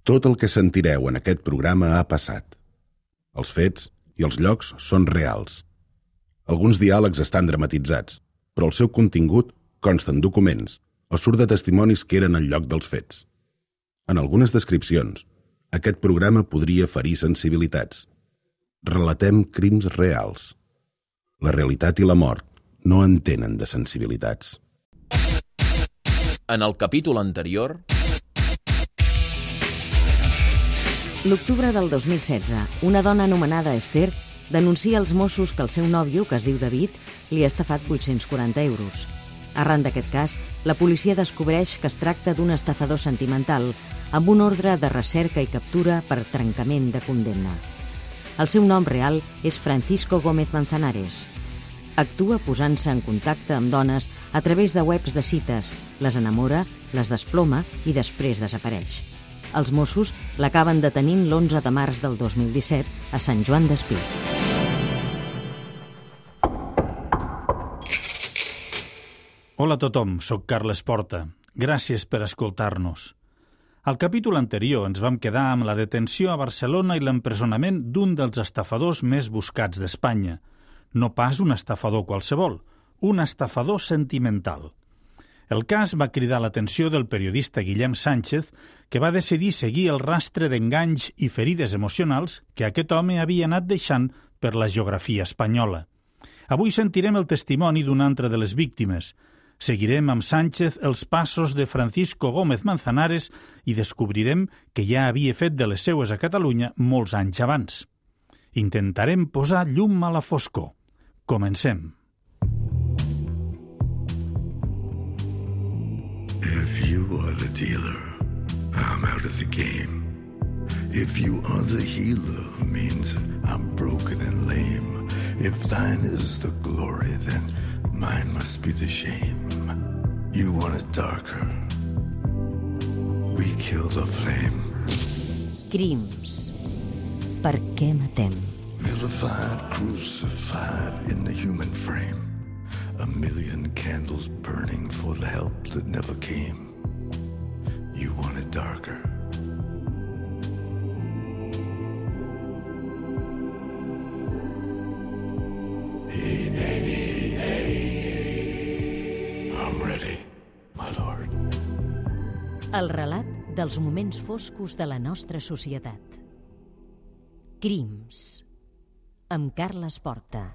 Tot el que sentireu en aquest programa ha passat. Els fets i els llocs són reals. Alguns diàlegs estan dramatitzats, però el seu contingut consta en documents o surt de testimonis que eren al lloc dels fets. En algunes descripcions, aquest programa podria ferir sensibilitats. Relatem crims reals. La realitat i la mort no entenen de sensibilitats. En el capítol anterior... L'octubre del 2016, una dona anomenada Esther denuncia als Mossos que el seu nòvio, que es diu David, li ha estafat 840 euros. Arran d'aquest cas, la policia descobreix que es tracta d'un estafador sentimental amb un ordre de recerca i captura per trencament de condemna. El seu nom real és Francisco Gómez Manzanares. Actua posant-se en contacte amb dones a través de webs de cites, les enamora, les desploma i després desapareix. Els Mossos l'acaben detenint l'11 de març del 2017 a Sant Joan d'Espí. Hola a tothom, soc Carles Porta. Gràcies per escoltar-nos. Al capítol anterior ens vam quedar amb la detenció a Barcelona i l'empresonament d'un dels estafadors més buscats d'Espanya. No pas un estafador qualsevol, un estafador sentimental. El cas va cridar l'atenció del periodista Guillem Sánchez, que va decidir seguir el rastre d'enganys i ferides emocionals que aquest home havia anat deixant per la geografia espanyola. Avui sentirem el testimoni d'una altra de les víctimes. Seguirem amb Sánchez els passos de Francisco Gómez Manzanares i descobrirem que ja havia fet de les seues a Catalunya molts anys abans. Intentarem posar llum a la foscor. Comencem. If you are the dealer, I'm out of the game. If you are the healer, means I'm broken and lame. If thine is the glory, then mine must be the shame. You want it darker, we kill the flame. Crims. Per què matem? Vilified, crucified in the human frame. A million candles burning for the help that never came. You want it darker. Hey, hey, hey, I'm ready, my lord. El relat dels moments foscos de la nostra societat. Crims. Amb Carles Porta.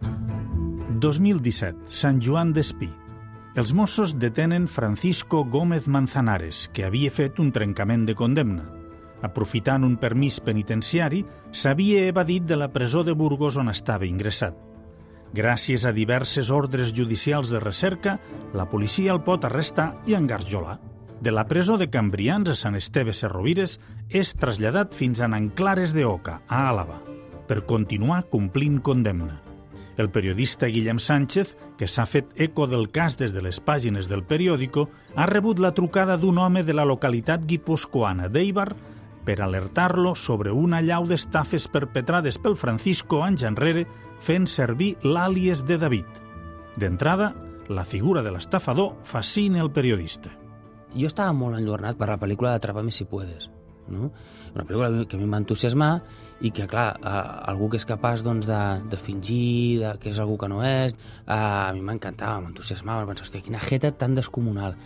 2017, Sant Joan d'Espí. Els Mossos detenen Francisco Gómez Manzanares, que havia fet un trencament de condemna. Aprofitant un permís penitenciari, s'havia evadit de la presó de Burgos on estava ingressat. Gràcies a diverses ordres judicials de recerca, la policia el pot arrestar i engarjolar. De la presó de Cambrians a Sant Esteve Serrovires és traslladat fins a Nanclares de Oca, a Àlava, per continuar complint condemna. El periodista Guillem Sánchez, que s'ha fet eco del cas des de les pàgines del periòdico, ha rebut la trucada d'un home de la localitat guipuscoana d'Eibar per alertar-lo sobre una allau d'estafes perpetrades pel Francisco anys enrere fent servir l'àlies de David. D'entrada, la figura de l'estafador fascina el periodista. Jo estava molt enlluernat per la pel·lícula d'Atrápame si puedes, no? Una pel·lícula que a mi em va entusiasmar i que, clar, algú que és capaç doncs, de fingir que és algú que no és, a mi m'encantava, m'entusiasmava, em pensava, hòstia, quina jeta tan descomunal.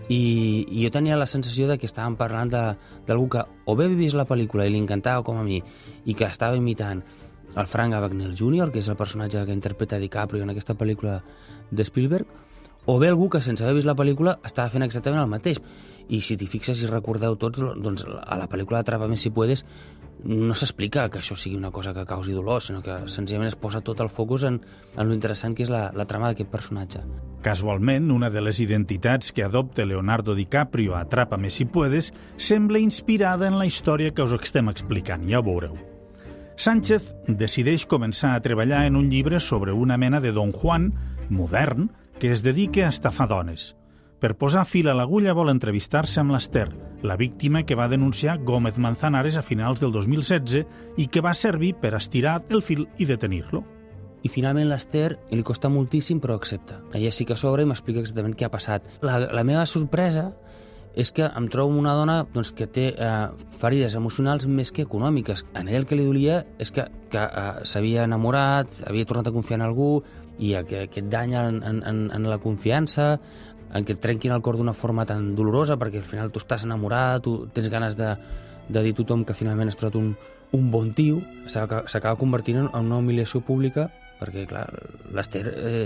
I jo tenia la sensació de que estàvem parlant d'algú que o bé havia vist la pel·lícula i li encantava com a mi i que estava imitant el Frank Abagnale Jr., que és el personatge que interpreta DiCaprio en aquesta pel·lícula de Spielberg, o bé algú que sense haver vist la pel·lícula estava fent exactament el mateix. I si t'hi fixes i recordeu tots, doncs a la pel·lícula Atrápame si puedes no s'explica que això sigui una cosa que causi dolor, sinó que senzillament es posa tot el focus en lo interessant que és la trama d'aquest personatge. Casualment, una de les identitats que adopta Leonardo DiCaprio a Atrápame si puedes sembla inspirada en la història que us estem explicant, ja ho veureu. Sánchez decideix començar a treballar en un llibre sobre una mena de Don Juan modern que es dedica a estafar dones. Per posar fil a l'agulla vol entrevistar-se amb l'Esther, la víctima que va denunciar Gómez Manzanares a finals del 2016 i que va servir per estirar el fil i detenir-lo. I finalment l'Esther li costa moltíssim, però accepta. Ella sí que s'obre i m'explica exactament què ha passat. La meva sorpresa és que em trobo una dona doncs, que té ferides emocionals més que econòmiques. A ella el que li dolia és que s'havia enamorat, havia tornat a confiar en algú, i que et danya en la confiança, en què et trenquin el cor d'una forma tan dolorosa, perquè al final tu estàs enamorat, tu tens ganes de dir a tothom que finalment has trobat un bon tio, s'acaba convertint en una humiliació pública, perquè, clar, l'Ester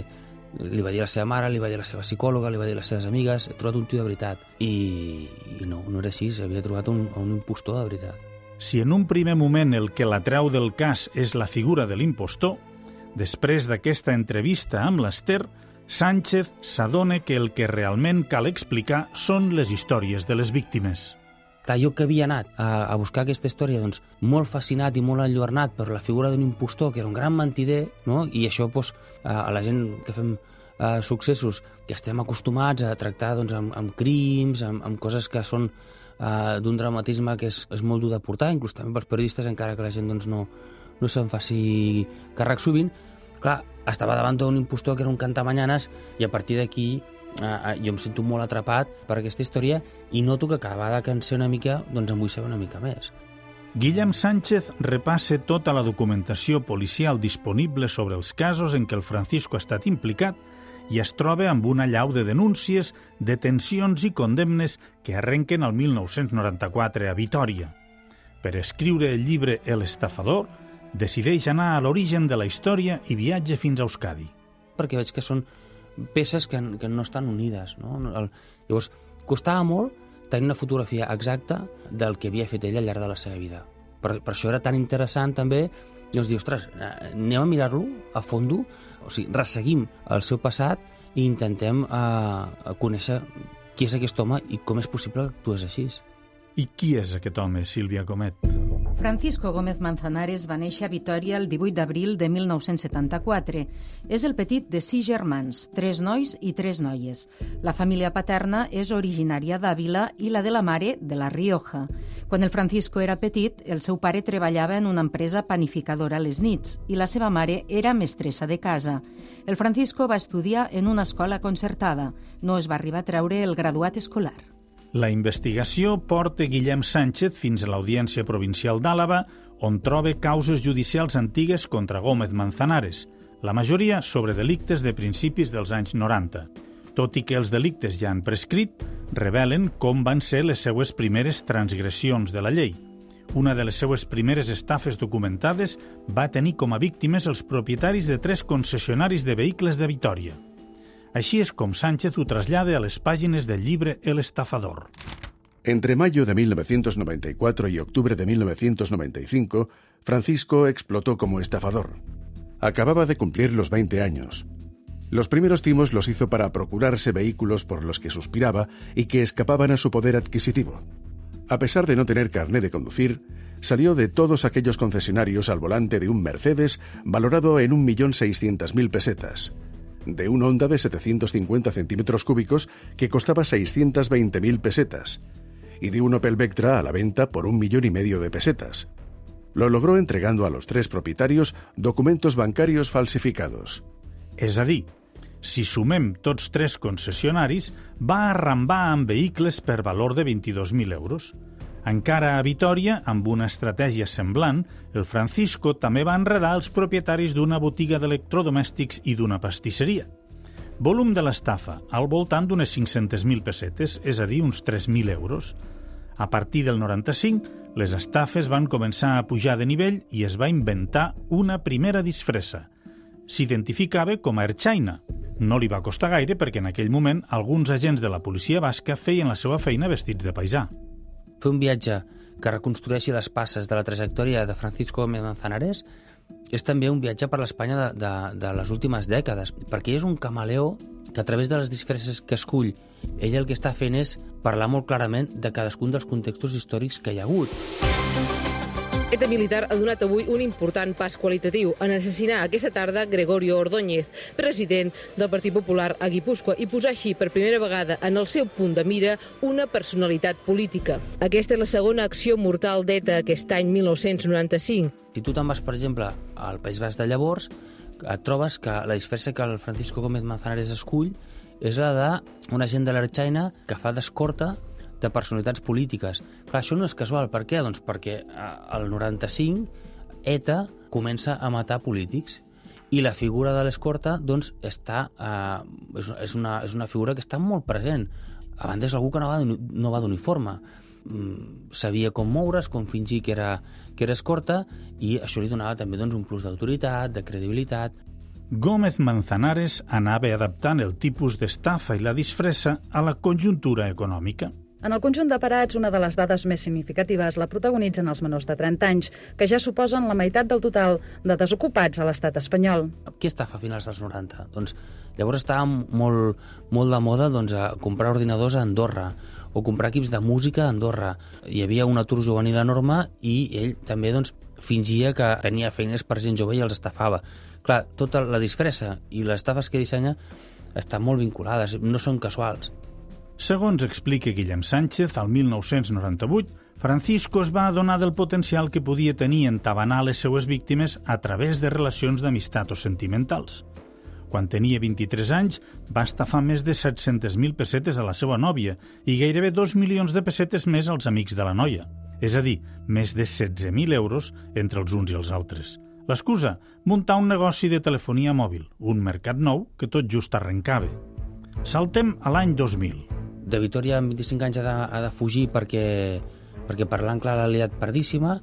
li va dir a la seva mare, li va dir a la seva psicòloga, li va dir a les seves amigues, he trobat un tio de veritat. I no era així, havia trobat un impostor de veritat. Si en un primer moment el que l'atreu del cas és la figura de l'impostor, després d'aquesta entrevista amb l'Ester, Sánchez s'adona que el que realment cal explicar són les històries de les víctimes. Clar, jo que havia anat a buscar aquesta història doncs, molt fascinat i molt enlluernat per la figura d'un impostor que era un gran mentider, no? I això doncs, a la gent que fem successos, que estem acostumats a tractar doncs, amb crims, amb coses que són d'un dramatisme que és molt dur de portar, inclús també pels periodistes, encara que la gent doncs, no se'n faci càrrec sovint. Clar, estava davant d'un impostor que era un cantamanyanes, i a partir d'aquí jo em sento molt atrapat per aquesta història i noto que cada vegada que en sé una mica doncs en vull saber una mica més. Guillem Sánchez repassa tota la documentació policial disponible sobre els casos en què el Francisco ha estat implicat i es troba amb una allau de denúncies, detencions i condemnes que arrenquen el 1994 a Vitòria. Per escriure el llibre El estafador, decideix anar a l'origen de la història i viatja fins a Euskadi. Perquè veig que són peces que no estan unides. No? Llavors, costava molt tenir una fotografia exacta del que havia fet ella al llarg de la seva vida. Per això era tan interessant també, llavors dir, ostres, anem a mirar-lo a fondo, o sigui, resseguim el seu passat i intentem conèixer qui és aquest home i com és possible que actués així. I qui és aquest home, Sílvia Comet? Francisco Gómez Manzanares va néixer a Vitòria el 18 d'abril de 1974. És el petit de 6 germans, 3 nois i 3 noies. La família paterna és originària d'Àvila i la de la mare de La Rioja. Quan el Francisco era petit, el seu pare treballava en una empresa panificadora a les nits i la seva mare era mestressa de casa. El Francisco va estudiar en una escola concertada. No es va arribar a treure el graduat escolar. La investigació porta Guillem Sánchez fins a l'Audiència Provincial d'Àlava, on troba causes judicials antigues contra Gómez Manzanares, la majoria sobre delictes de principis dels anys 90. Tot i que els delictes ja han prescrit, revelen com van ser les seues primeres transgressions de la llei. Una de les seues primeres estafes documentades va tenir com a víctimes els propietaris de 3 concessionaris de vehicles de Vitòria. Així es com Sánchez ho trasllada a les pàgines del llibre El estafador. Entre mayo de 1994 y octubre de 1995, Francisco explotó como estafador. Acababa de cumplir los 20 años. Los primeros timos los hizo para procurarse vehículos por los que suspiraba y que escapaban a su poder adquisitivo. A pesar de no tener carné de conducir, salió de todos aquellos concesionarios al volante de un Mercedes valorado en 1.600.000 pesetas, de un Honda de 750 centímetros cúbicos que costaba 620.000 pesetas y de un Opel Vectra a la venta por 1,5 millones de pesetas. Lo logró entregando a los 3 propietarios documentos bancarios falsificados. És a dir, si sumem tots 3 concessionaris, va arrambar amb vehicles per valor de 22.000 euros. Encara a Vitòria, amb una estratègia semblant, el Francisco també va enredar els propietaris d'una botiga d'electrodomèstics i d'una pastisseria. Volum de l'estafa, al voltant d'unes 500.000 pessetes, és a dir, uns 3.000 euros. A partir del 95, les estafes van començar a pujar de nivell i es va inventar una primera disfressa. S'identificava com a Ertzaina. No li va costar gaire perquè en aquell moment alguns agents de la policia basca feien la seva feina vestits de paisà. Fer un viatge que reconstrueixi les passes de la trajectòria de Francisco Gómez Manzanares és també un viatge per l'Espanya de les últimes dècades, perquè ell és un camaleó que a través de les disfresses que escull, ell el que està fent és parlar molt clarament de cadascun dels contextos històrics que hi ha hagut. ETA militar ha donat avui un important pas qualitatiu en assassinar aquesta tarda Gregorio Ordóñez, president del Partit Popular a Guipúscoa, i posar així per primera vegada en el seu punt de mira una personalitat política. Aquesta és la segona acció mortal d'ETA aquest any 1995. Si tu te'n vas, per exemple, al País Basc de llavors, et trobes que la disfressa que el Francisco Gómez Manzanares escull és la d'un agent de l'Ertzaina que fa d'escorta de personalitats polítiques. Clar, això no és casual. Per què? Doncs perquè al 95 ETA comença a matar polítics i la figura de l'escorta doncs, és una figura que està molt present. A banda és algú que no va d'uniforme. Sabia com moure's, com fingir que era escorta, i això li donava també doncs, un plus d'autoritat, de credibilitat. Gómez Manzanares anava adaptant el tipus d'estafa i la disfressa a la conjuntura econòmica. En el conjunt de parats, una de les dades més significatives la protagonitzen els menors de 30 anys, que ja suposen la meitat del total de desocupats a l'estat espanyol. Qui estafa a finals dels 90? Doncs llavors estava molt de moda doncs, a comprar ordinadors a Andorra o comprar equips de música a Andorra. Hi havia un atur juvenil enorme i ell també doncs, fingia que tenia feines per gent jove i els estafava. Clar, tota la disfressa i les estafes que dissenya estan molt vinculades, no són casuals. Segons explica Guillem Sánchez, al 1998, Francisco es va adonar del potencial que podia tenir entabanar les seues víctimes a través de relacions d'amistat o sentimentals. Quan tenia 23 anys, va estafar més de 700.000 pessetes a la seva nòvia i gairebé 2 milions de pessetes més als amics de la noia. És a dir, més de 16.000 euros entre els uns i els altres. L'excusa? Muntar un negoci de telefonia mòbil, un mercat nou que tot just arrencava. Saltem a l'any 2000. De Vitòria, amb 25 anys, ha de fugir perquè parlant clar l'ha liat perdíssima,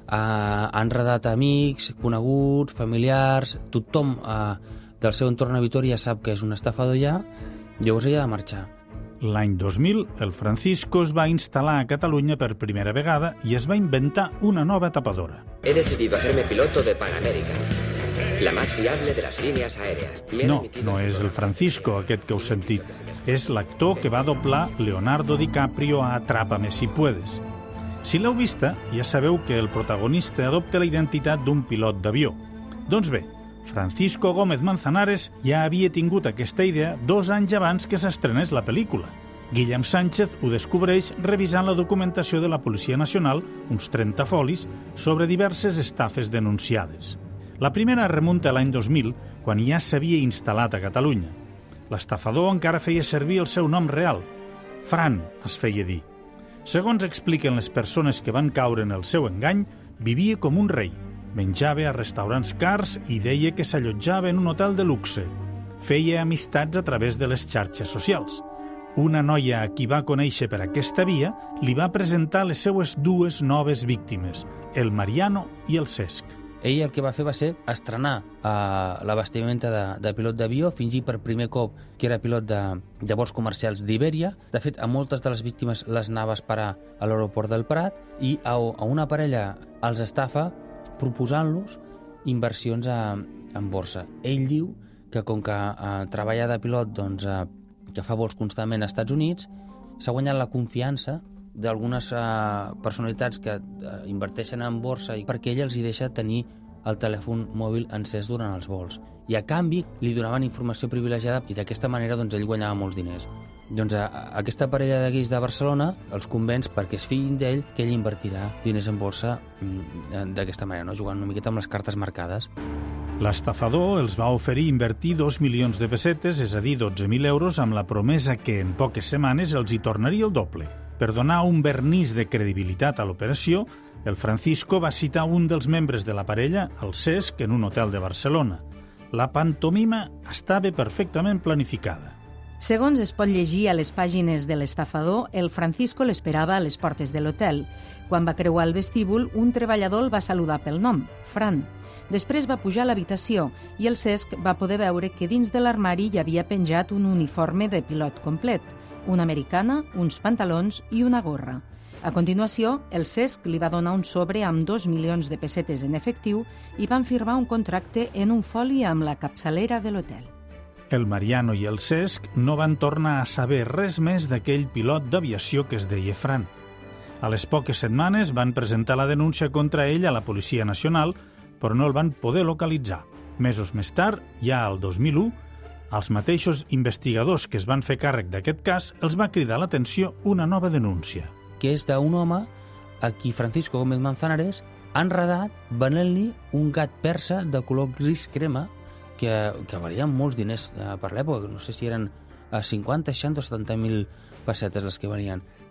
ha enredat amics, coneguts, familiars, tothom del seu entorn a Vitòria sap que és un estafador ja, llavors ella ha de marxar. L'any 2000, el Francisco es va instal·lar a Catalunya per primera vegada i es va inventar una nova tapadora. He decidido hacerme piloto de Pan American, la más fiable de las líneas aéreas. No és el Francisco, aquest que heu sentit. És l'actor que va doblar Leonardo DiCaprio a Atrápame si puedes. Si l'heu vista, ja sabeu que el protagonista adopta la identitat d'un pilot d'avió. Doncs bé, Francisco Gómez Manzanares ja havia tingut aquesta idea 2 anys abans que s'estrenés la pel·lícula. Guillem Sánchez ho descobreix revisant la documentació de la Policia Nacional, uns 30 folis, sobre diverses estafes denunciades. La primera remunta a l'any 2000, quan ja s'havia instal·lat a Catalunya. L'estafador encara feia servir el seu nom real. Fran es feia dir. Segons expliquen les persones que van caure en el seu engany, vivia com un rei. Menjava a restaurants cars i deia que s'allotjava en un hotel de luxe. Feia amistats a través de les xarxes socials. Una noia a qui va conèixer per aquesta via li va presentar les seues 2 noves víctimes, el Mariano i el Cesc. Ell el que va fer va ser estrenar la vestimenta de pilot d'avió, fingir per primer cop que era pilot de vols comercials d'Ibèria. De fet, a moltes de les víctimes les anava a esperar a l'aeroport del Prat i a una parella els estafa proposant-los inversions en borsa. Ell diu que com que treballa de pilot doncs, que fa vols constantment als Estats Units, s'ha guanyat la confiança d'algunes personalitats que inverteixen en borsa perquè ella els hi deixa tenir el telèfon mòbil encès durant els vols. I a canvi li donaven informació privilegiada i d'aquesta manera doncs, ell guanyava molts diners. Doncs aquesta parella de guis de Barcelona els convenç perquè es fiïn d'ell que ell invertirà diners en borsa d'aquesta manera, no? Jugant una miqueta amb les cartes marcades. L'estafador els va oferir invertir 2 milions de pessetes, és a dir, 12.000 euros, amb la promesa que en poques setmanes els hi tornaria el doble. Per donar un vernís de credibilitat a l'operació, el Francisco va citar un dels membres de la parella, el Cesc, en un hotel de Barcelona. La pantomima estava perfectament planificada. Segons es pot llegir a les pàgines de l'estafador, el Francisco l'esperava a les portes de l'hotel. Quan va creuar el vestíbul, un treballador el va saludar pel nom, Fran. Després va pujar a l'habitació i el Cesc va poder veure que dins de l'armari hi havia penjat un uniforme de pilot complet, una americana, uns pantalons i una gorra. A continuació, el Cesc li va donar un sobre amb 2 milions de pessetes en efectiu i van firmar un contracte en un foli amb la capçalera de l'hotel. El Mariano i el Cesc no van tornar a saber res més d'aquell pilot d'aviació que es deia Fran. A les poques setmanes van presentar la denúncia contra ell a la Policia Nacional, però no el van poder localitzar. Mesos més tard, ja al 2001, als mateixos investigadors que es van fer càrrec d'aquest cas els va cridar l'atenció una nova denúncia. Que és d'un home a qui Francisco Gómez Manzanares ha enredat venent-li un gat persa de color gris crema que valien molts diners per l'època. No sé si eren 50, 60 o 70.000 pessetes les que valien.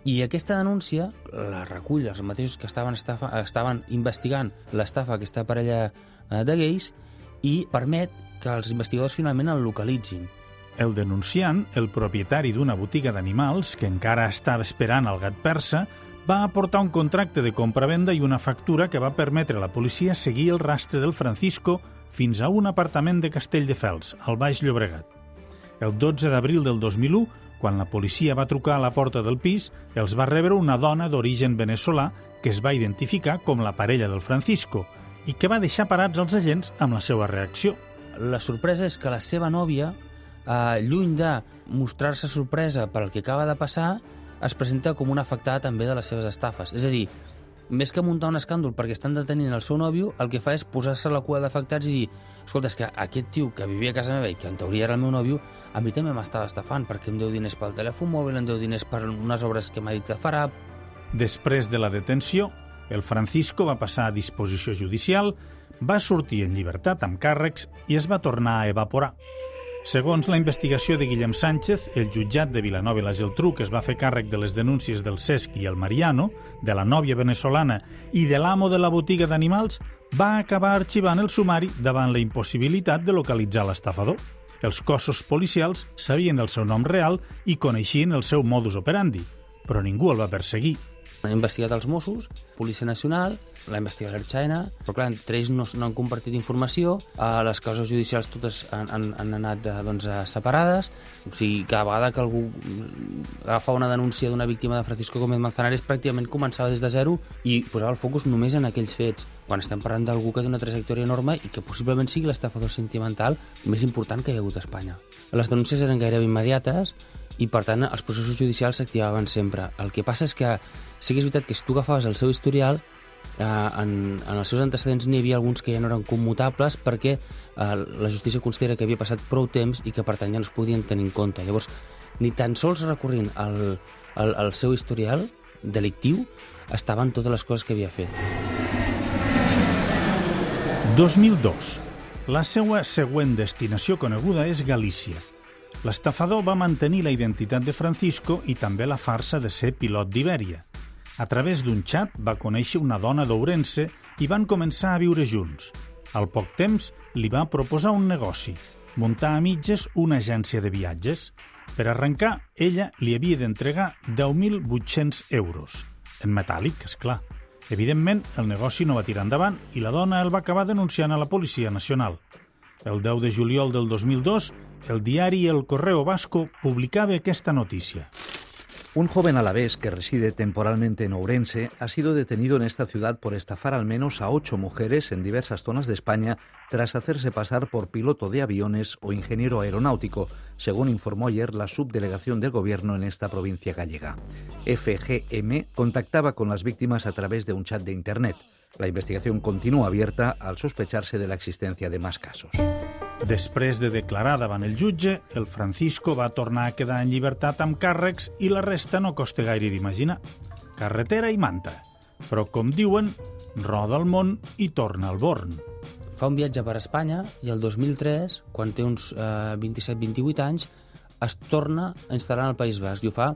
I aquesta denúncia la recull els mateixos que estaven investigant l'estafa d'aquesta parella de gais i permet que els investigadors finalment el localitzin. El denunciant, el propietari d'una botiga d'animals, que encara estava esperant el gat persa, va aportar un contracte de compra-venda i una factura que va permetre a la policia seguir el rastre del Francisco fins a un apartament de Castelldefels, al Baix Llobregat. El 12 d'abril del 2001, quan la policia va trucar a la porta del pis, els va rebre una dona d'origen veneçolà que es va identificar com la parella del Francisco i que va deixar parats els agents amb la seva reacció. La sorpresa és que la seva nòvia, lluny de mostrar-se sorpresa per el que acaba de passar, es presenta com una afectada també de les seves estafes. És a dir, més que muntar un escàndol perquè estan detenint el seu nòvio, el que fa és posar-se a la cua d'afectats i dir escolta, és que aquest tio que vivia a casa meva i que en teoria era el meu nòvio, a mi també m'estava estafant perquè em deu diners pel telèfon mòbil, em deu diners per unes obres que m'ha dit que farà. Després de la detenció, el Francisco va passar a disposició judicial, va sortir en llibertat amb càrrecs i es va tornar a evaporar. Segons la investigació de Guillem Sánchez, el jutjat de Vilanova i la Geltrú, que es va fer càrrec de les denúncies del Cesc i el Mariano, de la nòvia veneçolana i de l'amo de la botiga d'animals, va acabar arxivant el sumari davant la impossibilitat de localitzar l'estafador. Els cossos policials sabien del seu nom real i coneixien el seu modus operandi, però ningú el va perseguir. Han investigat els Mossos, Policia Nacional, la investigació l'Ertzaina, però clar, entre ells no han compartit informació, les causes judicials totes han anat separades, o sigui, cada vegada que algú agafava una denúncia d'una víctima de Francisco Gómez Manzanares pràcticament començava des de zero i posava el focus només en aquells fets, quan estem parlant d'algú que té una trajectòria enorme i que possiblement sigui l'estafador sentimental més important que hi ha hagut a Espanya. Les denúncies eren gairebé immediates i, per tant, els processos judicials s'activaven sempre. El que passa és que sí que és veritat que si tu agafaves el seu historial, en els seus antecedents n'hi havia alguns que ja no eren commutables perquè la justícia considera que havia passat prou temps i que, per tant, ja no es podien tenir en compte. Llavors, ni tan sols recorrent al seu historial delictiu estaven totes les coses que havia fet. 2002. La seva següent destinació coneguda és Galícia. L'estafador va mantenir la identitat de Francisco i també la farsa de ser pilot d'Ibèria. A través d'un xat va conèixer una dona d'Ourense i van començar a viure junts. Al poc temps li va proposar un negoci, muntar a mitges una agència de viatges. Per arrencar, ella li havia d'entregar 10.800 euros. En metàl·lic, esclar. Evidentment, el negoci no va tirar endavant i la dona el va acabar denunciant a la Policia Nacional. El 10 de juliol del 2002, el diari El Correo Vasco publicaba esta noticia. Un joven alavés que reside temporalmente en Ourense ha sido detenido en esta ciudad por estafar al menos a 8 mujeres en diversas zonas de España tras hacerse pasar por piloto de aviones o ingeniero aeronáutico, según informó ayer la subdelegación del Gobierno en esta provincia gallega. FGM contactava con las víctimas a través de un chat de Internet. La investigación continúa abierta al sospecharse de la existencia de más casos. Després de declarar davant el jutge, el Francisco va tornar a quedar en llibertat amb càrrecs i la resta no costa gaire d'imaginar. Carretera i manta. Però, com diuen, roda el món i torna al Born. Fa un viatge per Espanya i el 2003, quan té uns 27-28 anys, es torna a instal·lar en el País Basc i ho fa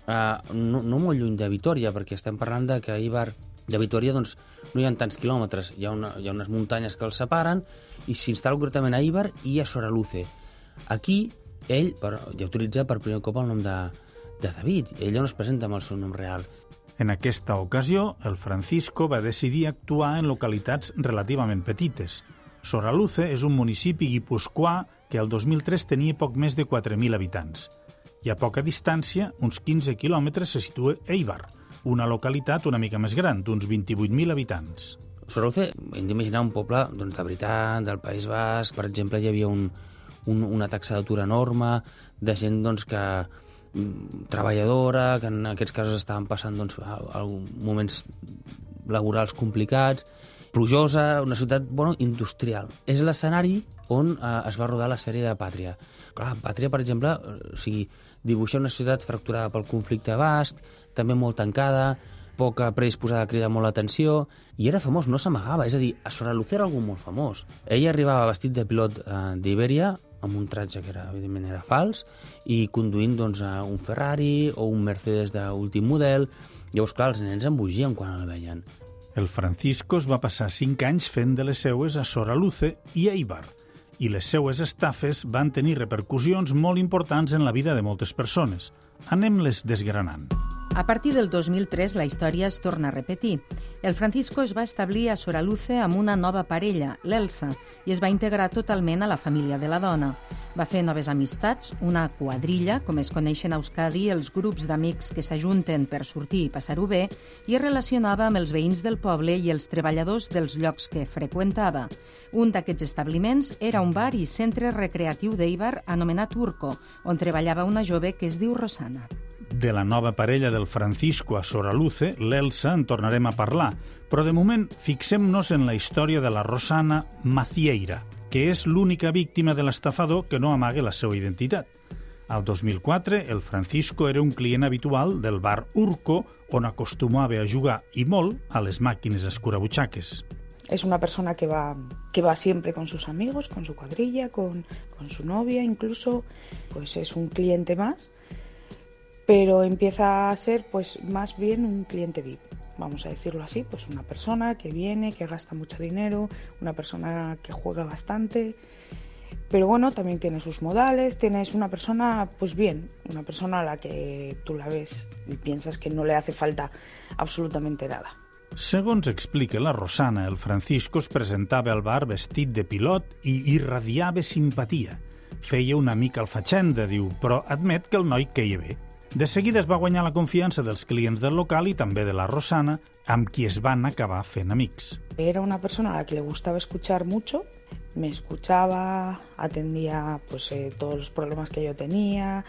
no molt lluny de Vitòria, perquè estem parlant de que a Eibar de Vitòria no hi ha tants quilòmetres, hi ha unes muntanyes que els separen i s'instal·la concretament a Eibar i a Soraluce. Aquí ell ja utilitza per primer cop el nom de David, ell no es presenta amb el seu nom real. En aquesta ocasió, el Francisco va decidir actuar en localitats relativament petites. Soraluce és un municipi guipuscoà que el 2003 tenia poc més de 4.000 habitants. I a poca distància, uns 15 quilòmetres, se situa Eibar, una localitat una mica més gran, d'uns 28.000 habitants. Soraluce, hem d'imaginar un poble de veritat, del País Basc. Per exemple, hi havia una taxa d'atur enorme, de gent que treballadora, que en aquests casos estaven passant moments laborals complicats, plujosa, una ciutat industrial. És l'escenari on es va rodar la sèrie de Pàtria. Clar, Pàtria, per exemple, dibuixa una ciutat fracturada pel conflicte basc, també molt tancada, poca predisposada a cridar molt l'atenció, i era famós, no s'amagava, és a dir, a Soraluce era algú molt famós. Ell arribava vestit de pilot d'Ibèria amb un tratge que evidentment era fals, i conduint doncs, un Ferrari o un Mercedes d'últim model. Llavors, clar, els nens embogien quan el veien. El Francisco es va passar 5 anys fent de les seues a Soraluce i Eibar, i les seues estafes van tenir repercussions molt importants en la vida de moltes persones. Anem-les desgranant. A partir del 2003, la història es torna a repetir. El Francisco es va establir a Soraluce amb una nova parella, l'Elsa, i es va integrar totalment a la família de la dona. Va fer noves amistats, una quadrilla, com es coneixen a Euskadi els grups d'amics que s'ajunten per sortir i passar-ho bé, i es relacionava amb els veïns del poble i els treballadors dels llocs que freqüentava. Un d'aquests establiments era un bar i centre recreatiu d'Eibar anomenat Urco, on treballava una jove que es diu Rosana. De la nova parella del Francisco a Soraluce, l'Elsa, en tornarem a parlar, però de moment fixem-nos en la història de la Rosana Macieira, que és l'única víctima de l'estafador que no amaga la seva identitat. Al 2004, el Francisco era un client habitual del bar Urco, on acostumava a jugar, i molt, a les màquines escurabutxaques. Es una persona que va siempre con sus amigos, con su cuadrilla, con su novia incluso, pues es un cliente más, pero empieza a ser pues más bien un cliente VIP, vamos a decirlo así, pues una persona que viene, que gasta mucho dinero, una persona que juega bastante, pero bueno, también tiene sus modales, tienes una persona, pues bien, una persona a la que tú la ves y piensas que no le hace falta absolutamente nada. Segons explica la Rosana, el Francisco es presentava al bar vestit de pilot i irradiava simpatia. Feia una mica el fatxenda, diu, però admet que el noi queia bé. De seguida es va guanyar la confiança dels clients del local i també de la Rosana, amb qui es van acabar fent amics. Era una persona a la que le gustaba escuchar mucho, me escuchaba, atendía pues, todos los problemas que yo tenía,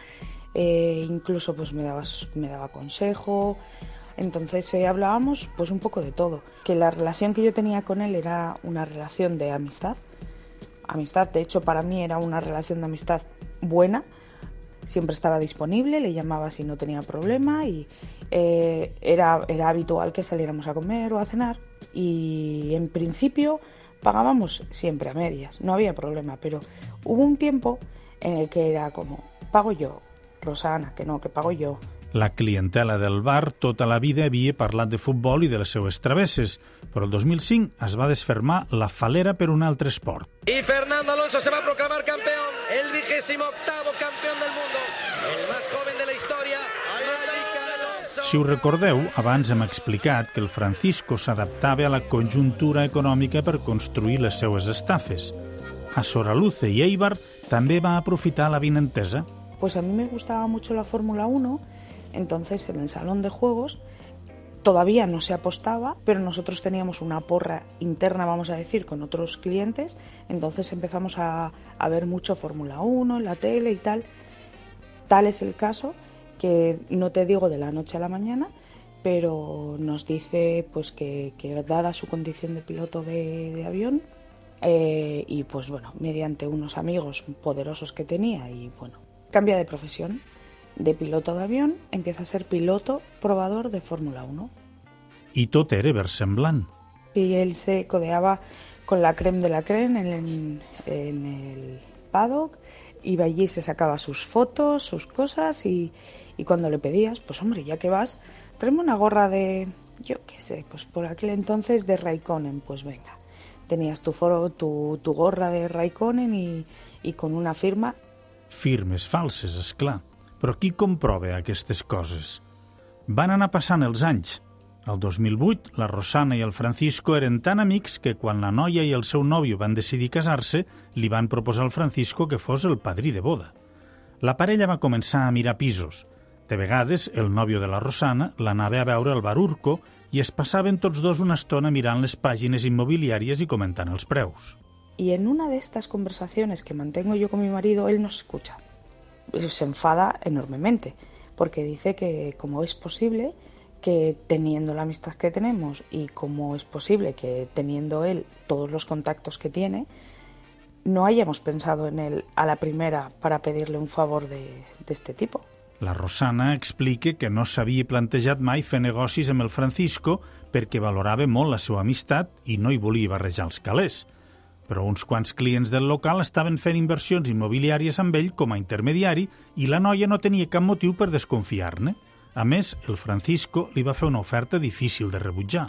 incluso pues, me daba consejo. Entonces hablábamos pues un poco de todo. Que la relación que yo tenía con él era una relación de amistad. Amistad, de hecho, para mí era una relación de amistad buena. Siempre estaba disponible, le llamaba si no tenía problema y era habitual que saliéramos a comer o a cenar. Y en principio pagábamos siempre a medias, no había problema, pero hubo un tiempo en el que era como, pago yo, Rosana, que no, que pago yo. La clientela del bar tota la vida havia parlat de futbol i de les seues travesses, però el 2005 es va desfermar la falera per un altre esport. Y Fernando Alonso se va a proclamar campeón, el 28º campeón del mundo, el más joven de la historia. Si us recordeu, abans hem explicat que el Francisco s'adaptava a la conjuntura econòmica per construir les seues estafes. A Soraluce i Eibar també va aprofitar la vinentesa. Pues a mí me gustaba mucho la Fórmula 1, entonces en el salón de juegos todavía no se apostaba, pero nosotros teníamos una porra interna, vamos a decir, con otros clientes, entonces empezamos a ver mucho Fórmula 1 en la tele y tal. Tal es el caso que no te digo de la noche a la mañana, pero nos dice pues que dada su condición de piloto de avión, y pues bueno, mediante unos amigos poderosos que tenía y bueno, cambia de profesión, de piloto de avión, empieza a ser piloto probador de Fórmula 1. I tot era versemblant. Y él se codeaba con la crème de la crème en el paddock, iba allí, se sacaba sus fotos, sus cosas y cuando le pedías, pues hombre, ya que vas, tráeme una gorra de, yo qué sé, pues por aquel entonces de Raikkonen, pues venga. Tenías tu gorra de Raikkonen y con una firma. Firmes falses, és clar. Però qui comprova aquestes coses? Van anar passant els anys. El 2008, la Rosana i el Francisco eren tan amics que quan la noia i el seu nòvio van decidir casar-se, li van proposar al Francisco que fos el padrí de boda. La parella va començar a mirar pisos. De vegades, el nòvio de la Rosana l'anava a veure al bar Urco i es passaven tots dos una estona mirant les pàgines immobiliàries i comentant els preus. Y en una de estas conversaciones que mantengo yo con mi marido, él nos escucha. Se enfada enormemente, porque dice que cómo es posible que teniendo la amistad que tenemos y cómo es posible que teniendo él todos los contactos que tiene, no hayamos pensado en él a la primera para pedirle un favor de este tipo. La Rosana explica que no s'havia plantejat mai fer negocis amb el Francisco perquè valorava molt la seva amistat i no hi volia barrejar els calés. però uns quants clients del local estaven fent inversions immobiliàries amb ell com a intermediari i la noia no tenia cap motiu per desconfiar-ne. A més, el Francisco li va fer una oferta difícil de rebutjar.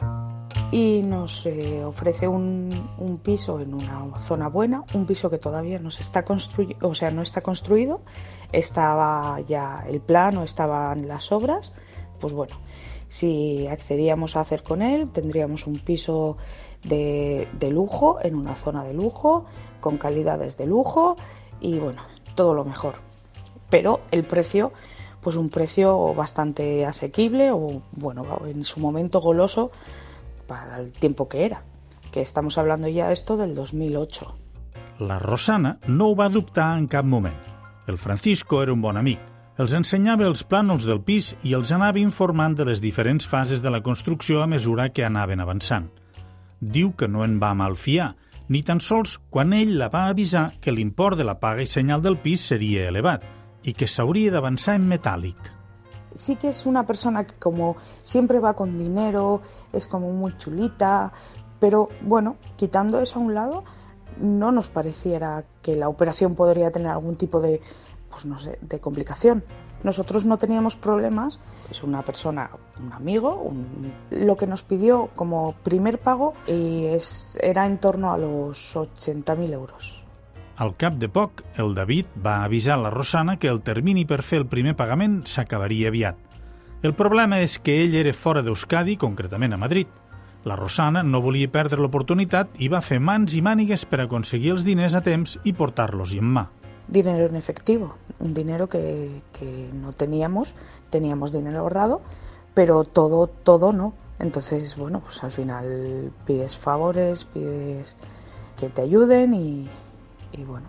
Y nos ofrece un piso en una zona buena, un piso que todavía no está construido, estaba ya el plano, estaban las obras. Pues bueno, si accedíamos a hacer con él, tendríamos un piso de lujo, en una zona de lujo, con calidades de lujo y bueno, todo lo mejor. Pero el precio, pues un precio bastante asequible o bueno, en su momento goloso para el tiempo que era, que estamos hablando ya esto del 2008. La Rosana no ho va dubtar en cap moment. El Francisco era un bon amic. Els ensenyava els plànols del pis i els anava informant de les diferents fases de la construcció a mesura que anaven avançant. Diu que no en va malfiar, ni tan sols quan ell la va avisar que l'import de la paga i senyal del pis seria elevat i que s'hauria d'avançar en metàl·lic. Sí que es una persona que como siempre va con dinero, es como muy chulita, pero bueno, quitando eso a un lado, no nos pareciera que la operación podría tener algún tipo de, pues no sé, de complicación. Nosotros no teníamos problemas, es una persona, un amigo, lo que nos pidió como primer pago era en torno a los 80.000 euros. Al cap de poc, el David va avisar la Rosana que el termini per fer el primer pagament s'acabaria aviat. El problema és que ell era fora d'Euskadi, concretament a Madrid. La Rosana no volia perdre l'oportunitat i va fer mans i mànigues per aconseguir els diners a temps i portar-los-hi en mà. Dinero en efectivo, un dinero que no teníamos dinero ahorrado, pero todo no. Entonces, bueno, pues al final pides favores, pides que te ayuden y bueno,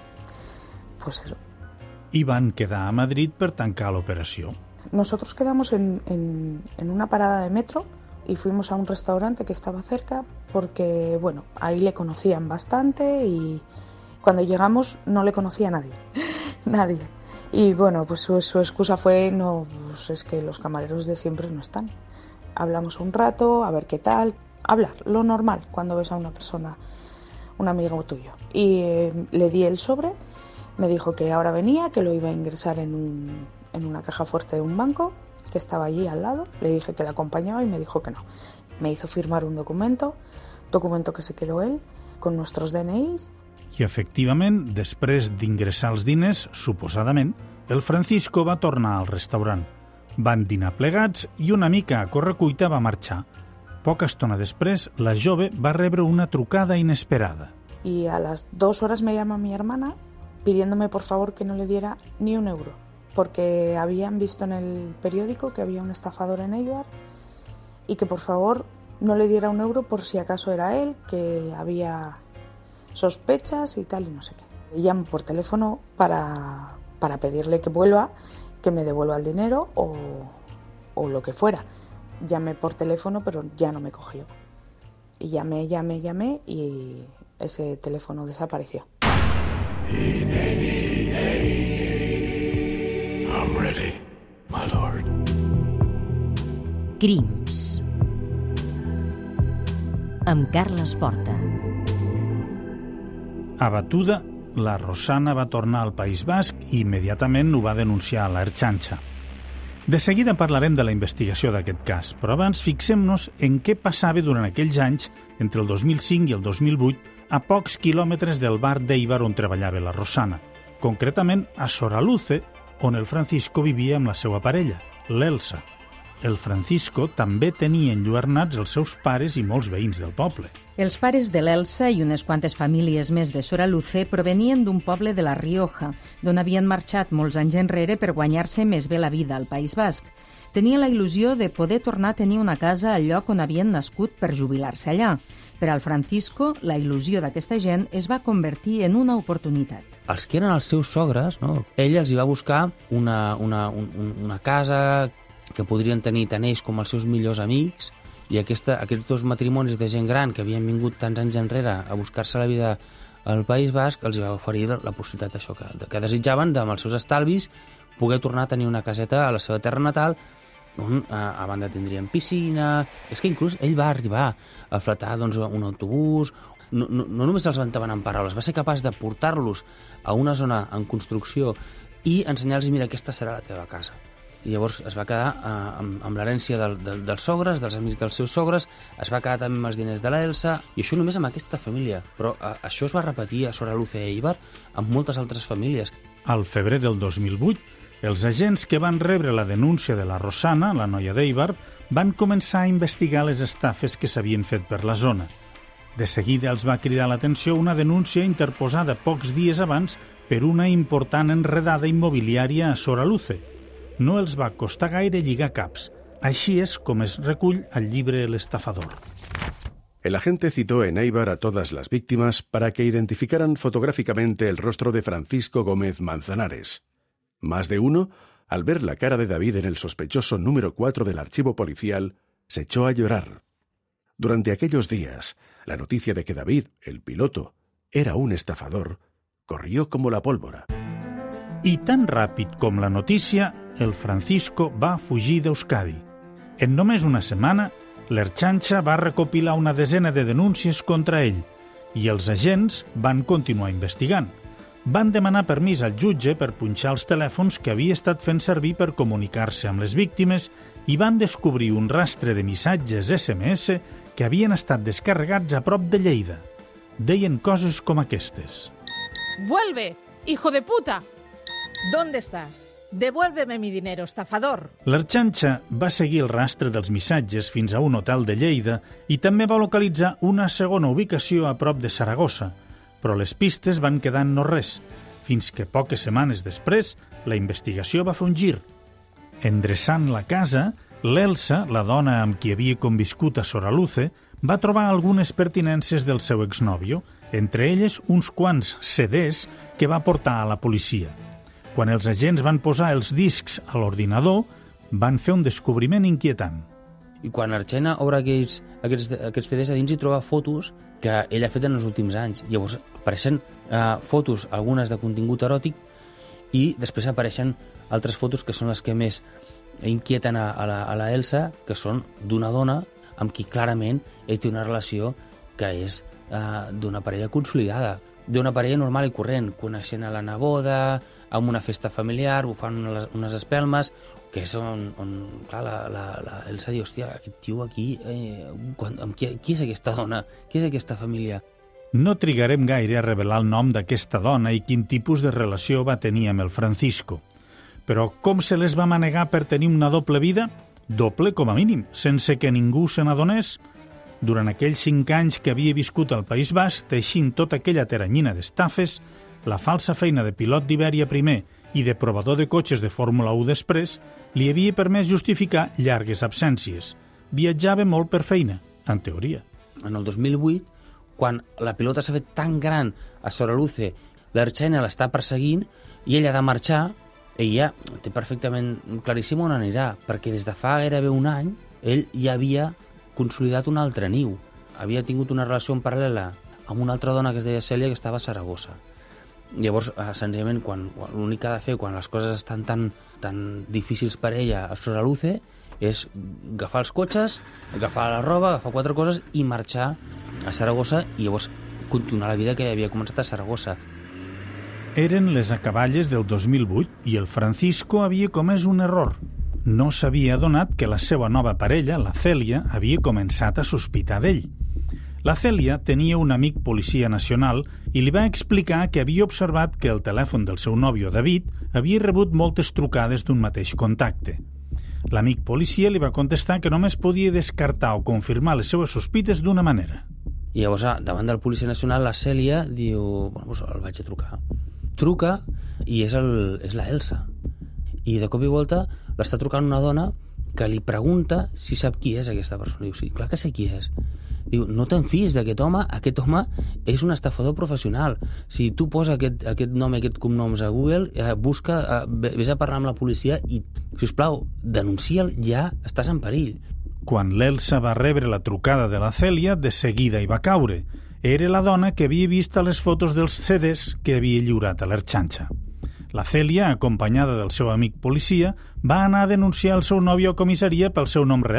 pues eso. I van quedar a Madrid per tancar l'operació. Nosotros quedamos en una parada de metro y fuimos a un restaurante que estaba cerca porque, bueno, ahí le conocían bastante y cuando llegamos no le conocía a nadie, nadie. Y bueno, pues su excusa fue, no, pues es que los camareros de siempre no están. Hablamos un rato, a ver qué tal, hablar, lo normal cuando ves a una persona, un amigo tuyo. Y le di el sobre, me dijo que ahora venía, que lo iba a ingresar en una caja fuerte de un banco que estaba allí al lado. Le dije que le acompañaba y me dijo que no. Me hizo firmar un documento que se quedó él, con nuestros DNIs. I, efectivament, després d'ingressar els diners, suposadament, el Francisco va tornar al restaurant. Van dinar plegats i una mica a correcuita va marxar. Poca estona després, la jove va rebre una trucada inesperada. Y a las 2 horas me llama mi hermana pidiéndome por favor que no le diera ni un euro, porque habían visto en el periódico que había un estafador en Eibar y que por favor no le diera un euro por si acaso era él, que había sospechas y tal y no sé qué. Le llamo por teléfono para pedirle que vuelva, que me devuelva el dinero o lo que fuera. Llamé por teléfono pero ya no me cogió. Y llamé y ese teléfono desapareció. I'm ready, my lord. Crims. Amb Carles Porta. Abatuda, la Rosana va tornar al País Basc i immediatament ho va denunciar a l'Ertxanxa. De seguida parlarem de la investigació d'aquest cas, però abans fixem-nos en què passava durant aquells anys, entre el 2005 i el 2008, a pocs quilòmetres del bar d'Eibar on treballava la Rosana, concretament a Soraluce, on el Francisco vivia amb la seva parella, l'Elsa. El Francisco també tenia enlluernats els seus pares i molts veïns del poble. Els pares de l'Elsa i unes quantes famílies més de Soraluce provenien d'un poble de La Rioja, d'on havien marxat molts anys enrere per guanyar-se més bé la vida al País Basc. Tenia la il·lusió de poder tornar a tenir una casa al lloc on havien nascut per jubilar-se allà. Per al Francisco, la il·lusió d'aquesta gent es va convertir en una oportunitat. Els que eren els seus sogres, no? Ell els hi va buscar una casa que podrien tenir tant ells com els seus millors amics, i aquests dos matrimonis de gent gran que havien vingut tants anys enrere a buscar-se la vida al País Basc els va oferir la possibilitat d'això, que desitjaven, amb els seus estalvis, poder tornar a tenir una caseta a la seva terra natal, on a banda tindrien piscina. És que inclús ell va arribar a fletar un autobús no només els va entabanar en paraules, va ser capaç de portar-los a una zona en construcció i ensenyar-los, mira, aquesta serà la teva casa. I llavors es va quedar amb l'herència dels sogres, dels amics dels seus sogres, es va quedar també amb els diners de l'Elsa, i això només amb aquesta família. Però això es va repetir a Soraluce i Eibar amb moltes altres famílies. Al febrer del 2008, els agents que van rebre la denúncia de la Rosana, la noia d'Eibar, van començar a investigar les estafes que s'havien fet per la zona. De seguida els va cridar l'atenció una denúncia interposada pocs dies abans per una important enredada immobiliària a Soraluce. No els va costar gaire lligar caps. Així es com es recull al llibre El estafador. El agente citó en Eibar a todas las víctimas para que identificaran fotográficamente el rostro de Francisco Gómez Manzanares. Más de uno, al ver la cara de David en el sospechoso número 4 del archivo policial, se echó a llorar. Durante aquellos días, la noticia de que David, el piloto, era un estafador, corrió como la pólvora. I tan ràpid com la notícia, el Francisco va fugir d'Euskadi. En només una setmana, l'Ertzaintza va recopilar una desena de denúncies contra ell i els agents van continuar investigant. Van demanar permís al jutge per punxar els telèfons que havia estat fent servir per comunicar-se amb les víctimes i van descobrir un rastre de missatges SMS que havien estat descarregats a prop de Lleida. Deien coses com aquestes. ¡Vuelve, hijo de puta! ¿Dónde estás? Devuélveme mi dinero, estafador. L'Ertzaintza va seguir el rastre dels missatges fins a un hotel de Lleida i també va localitzar una segona ubicació a prop de Saragossa, però les pistes van quedar en no res, fins que poques setmanes després la investigació va fer un gir. Endreçant la casa, l'Elsa, la dona amb qui havia conviscut a Soraluce, va trobar algunes pertinences del seu exnòvio, entre elles uns quants CDs que va portar a la policia. Quan els agents van posar els discs a l'ordinador, van fer un descobriment inquietant. I quan Archena obre aquests CDs a dins hi troba fotos que ell ha fet en els últims anys. Llavors apareixen fotos, algunes de contingut eròtic, i després apareixen altres fotos que són les que més inquieten a la Elsa, que són d'una dona amb qui clarament ell té una relació que és d'una parella consolidada, d'una parella normal i corrent, coneixent a la neboda, amb una festa familiar, bufant unes espelmes, que és on clar, la Elsa diu, hòstia, aquest tio aquí, qui és aquesta dona? Qui és aquesta família? No trigarem gaire a revelar el nom d'aquesta dona i quin tipus de relació va tenir amb el Francisco. Però com se les va manegar per tenir una doble vida? Doble, com a mínim, sense que ningú se n'adonés. Durant aquells 5 anys que havia viscut al País Basc, teixint tota aquella teranyina d'estafes, la falsa feina de pilot d'Ibèria primer i de provador de cotxes de Fórmula 1 després li havia permès justificar llargues absències. Viatjava molt per feina, en teoria. En el 2008, quan la pilota s'ha fet tan gran a Soraluce, l'Ertzaintza l'està perseguint i ell ha de marxar, ella té perfectament claríssim on anirà, perquè des de fa gairebé un any ell ja havia consolidat un altre niu. Havia tingut una relació en paral·lela amb una altra dona que es deia Cèlia, que estava a Saragossa. Llavors, senzillament, l'únic que ha de fer quan les coses estan tan difícils per ella a Soraluce és agafar els cotxes, agafar la roba, agafar 4 coses i marxar a Saragossa i llavors continuar la vida que havia començat a Saragossa. Eren les acaballes del 2008 i el Francisco havia comès un error. No s'havia adonat que la seva nova parella, la Cèlia, havia començat a sospitar d'ell. La Cèlia tenia un amic policia nacional i li va explicar que havia observat que el telèfon del seu nòvio David havia rebut moltes trucades d'un mateix contacte. L'amic policia li va contestar que només podia descartar o confirmar les seves sospites d'una manera. I llavors, davant del policia nacional, la Cèlia diu, bueno, doncs el vaig a trucar. Truca i és la Elsa. I de cop i volta l'està trucant una dona que li pregunta si sap qui és aquesta persona. Diu, sí, clar que sé qui és. Diu, no te'n fiïs d'aquest home és un estafador professional. Si tu posa aquest nom i aquest cognoms a Google, busca, vés a parlar amb la policia i, sisplau, denuncia'l, ja estàs en perill. Quan l'Elsa va rebre la trucada de la Cèlia, de seguida hi va caure. Era la dona que havia vist a les fotos dels CDs que havia lliurat a l'Ertzaintza. La Cèlia, acompanyada del seu amic policia, va anar a denunciar el seu nòvio a comissaria pel seu nom real,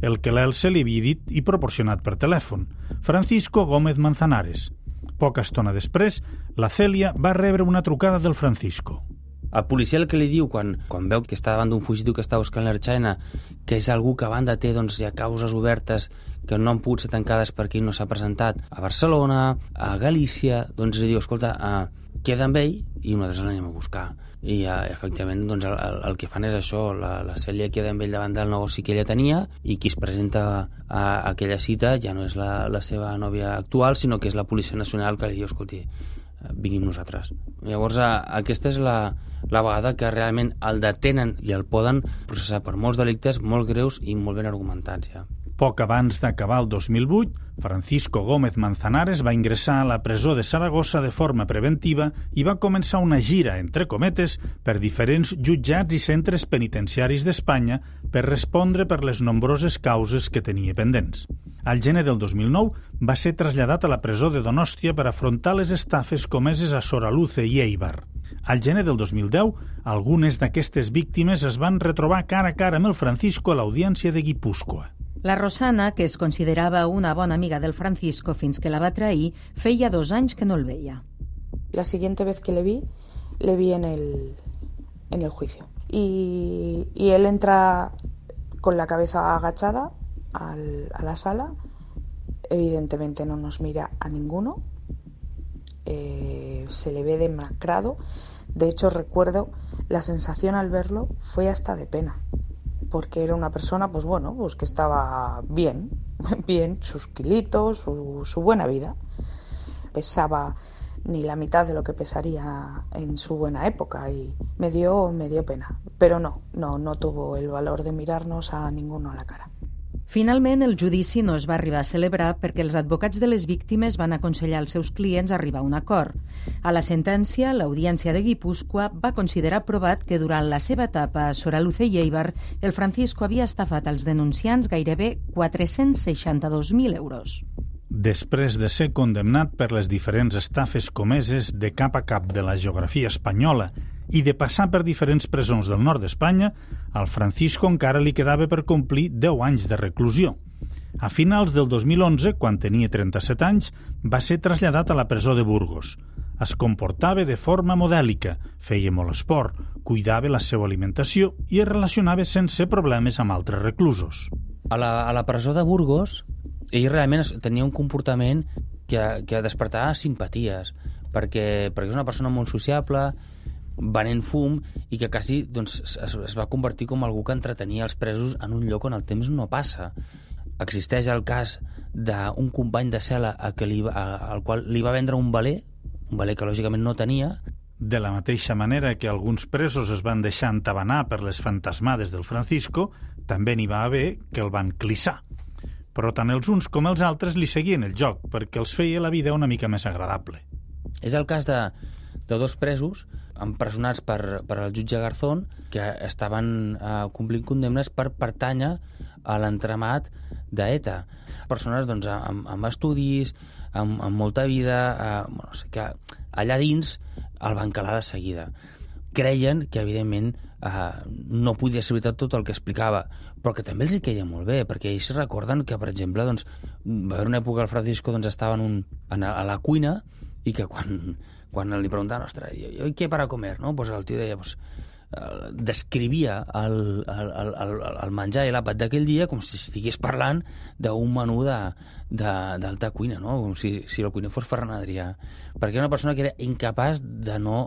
el que l'Else li havia dit i proporcionat per telèfon, Francisco Gómez Manzanares. Poca estona després, la Cèlia va rebre una trucada del Francisco. El policia el que li diu quan veu que està davant d'un fugitiu que està buscant l'Ertxaina, que és algú que a banda té hi ha causes obertes que no han pogut ser tancades perquè ell no s'ha presentat a Barcelona, a Galícia, li diu, escolta, queda amb ell i nosaltres l'anem a buscar. I efectivament el que fan és això, la Cèlia queda amb ell davant del negoci que ella tenia i qui es presenta a aquella cita ja no és la seva nòvia actual, sinó que és la Policia Nacional que li diu, escolti, vinguin nosaltres. Llavors aquesta és la vegada que realment el detenen i el poden processar per molts delictes molt greus i molt ben argumentats ja. Poc abans d'acabar el 2008, Francisco Gómez Manzanares va ingressar a la presó de Saragossa de forma preventiva i va començar una gira, entre cometes, per diferents jutjats i centres penitenciaris d'Espanya per respondre per les nombroses causes que tenia pendents. Al gener del 2009 va ser traslladat a la presó de Donòstia per afrontar les estafes comeses a Soraluce i Eibar. Al gener del 2010, algunes d'aquestes víctimes es van retrobar cara a cara amb el Francisco a l'audiència de Guipúscoa. La Rosana, que es considerava una bona amiga del Francisco fins que la va trair, feia 2 anys que no el veia. La siguiente vez que le vi en el juicio. Y él entra con la cabeza agachada a la sala. Evidentemente no nos mira a ninguno. Se le ve demacrado. De hecho, recuerdo la sensación al verlo fue hasta de pena. Porque era una persona, pues que estaba bien, sus kilitos, su buena vida. Pesaba ni la mitad de lo que pesaría en su buena época y me dio pena. Pero no tuvo el valor de mirarnos a ninguno a la cara. Finalment, el judici no es va arribar a celebrar perquè els advocats de les víctimes van aconsellar als seus clients arribar a un acord. A la sentència, l'Audiència de Guipúscoa va considerar provat que durant la seva etapa a Soraluce i Eibar, el Francisco havia estafat als denunciants gairebé 462.000 euros. Després de ser condemnat per les diferents estafes comeses de cap a cap de la geografia espanyola i de passar per diferents presons del nord d'Espanya, al Francisco encara li quedava per complir 10 anys de reclusió. A finals del 2011, quan tenia 37 anys, va ser traslladat a la presó de Burgos. Es comportava de forma modèlica, feia molt esport, cuidava la seva alimentació i es relacionava sense problemes amb altres reclusos. A la presó de Burgos, ell realment tenia un comportament que despertava simpaties, perquè és una persona molt sociable, venent fum i que quasi es va convertir com algú que entretenia els presos en un lloc on el temps no passa. Existeix el cas d'un company de cel·la al qual li va vendre un veler que lògicament no tenia. De la mateixa manera que alguns presos es van deixar entabanar per les fantasmades del Francisco, també n'hi va haver que el van clissar. Però tant els uns com els altres li seguien el joc, perquè els feia la vida una mica més agradable. És el cas de 2 presos empresonats per el jutge Garzón que estaven complint condemnes per pertànyer a l'entramat d'ETA. Persones amb estudis, amb molta vida, que allà dins el van calar de seguida. Creien que, evidentment, no podia ser veritat tot el que explicava, però que també els hi queia molt bé, perquè ells recorden que, per exemple, va haver una època que el Francisco estava a la cuina i que quan li preguntaven, ostres, ¿y hoy qué para comer? ¿No? Pues el tio deia, descrivia el menjar i l'àpat d'aquell dia com si estigués parlant d'un menú d'alta cuina, no? Com si el cuiner fos Ferran Adrià. Perquè era una persona que era incapaç de no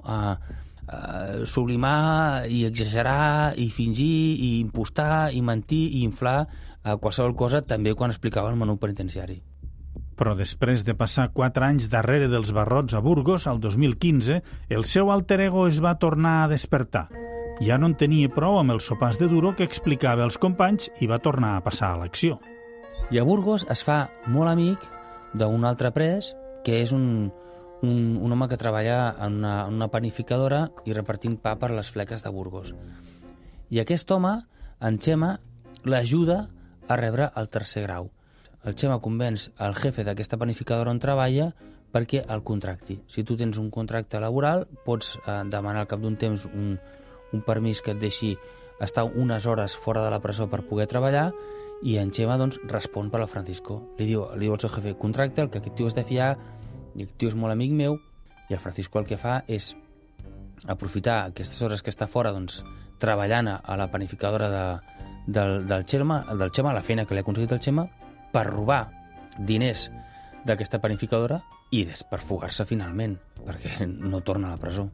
sublimar i exagerar i fingir i impostar i mentir i inflar qualsevol cosa, també quan explicava el menú penitenciari. Però després de passar 4 anys darrere dels barrots a Burgos, al 2015, el seu alter ego es va tornar a despertar. Ja no en tenia prou amb els sopars de duro que explicava als companys i va tornar a passar a l'acció. I a Burgos es fa molt amic d'un altre pres, que és un home que treballa en una panificadora i repartint pa per les fleques de Burgos. I aquest home, en Xema, l'ajuda a rebre el 3è grau. El Xema convenç el jefe d'aquesta panificadora on treballa perquè el contracti. Si tu tens un contracte laboral, pots demanar al cap d'un temps un permís que et deixi estar unes hores fora de la presó per poder treballar i en Chema doncs, respon per al Francisco. Li diu al seu jefe, contracta el que aquest tio és de fiar, i aquest tio és molt amic meu, i el Francisco el que fa és aprofitar aquestes hores que està fora doncs, treballant a la panificadora del Chema, la feina que li ha aconseguit el Chema, per robar diners d'aquesta panificadora i per fugar-se finalment, perquè no torna a la presó.